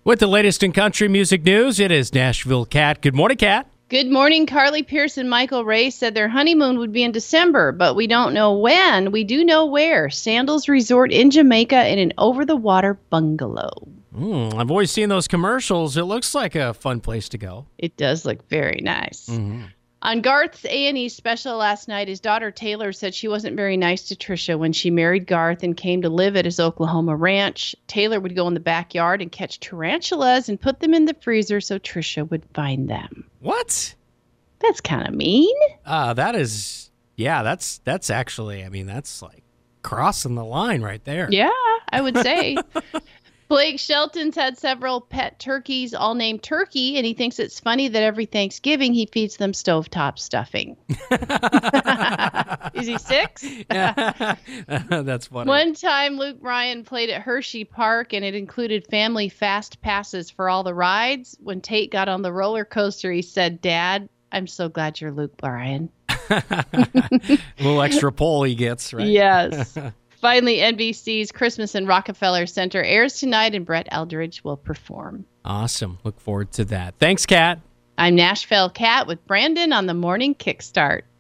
With the latest in country music news, it is Nashville Cat. Good morning, Cat. Good morning. Carly Pearce and Michael Ray said their honeymoon would be in December, but we don't know when. We do know where. Sandals Resort in Jamaica in an over-the-water bungalow. I've always seen those commercials. It looks like a fun place to go. It does look very nice. On Garth's A&E special last night, his daughter Taylor said she wasn't very nice to Trisha when she married Garth and came to live at his Oklahoma ranch. Taylor would go in the backyard and catch tarantulas and put them in the freezer so Trisha would find them. What? That's kind of mean. That's actually, that's like crossing the line right there. Yeah, I would say. Blake Shelton's had several pet turkeys, all named Turkey, and he thinks it's funny that every Thanksgiving he feeds them stovetop stuffing. Is he 6? That's funny. One time, Luke Bryan played at Hershey Park, and it included family fast passes for all the rides. When Tate got on the roller coaster, he said, "Dad, I'm so glad you're Luke Bryan." A little extra pull he gets, right? Yes. Finally, NBC's Christmas in Rockefeller Center airs tonight, and Brett Eldridge will perform. Awesome. Look forward to that. Thanks, Kat. I'm Nashville Cat with Brandon on the Morning Kickstart.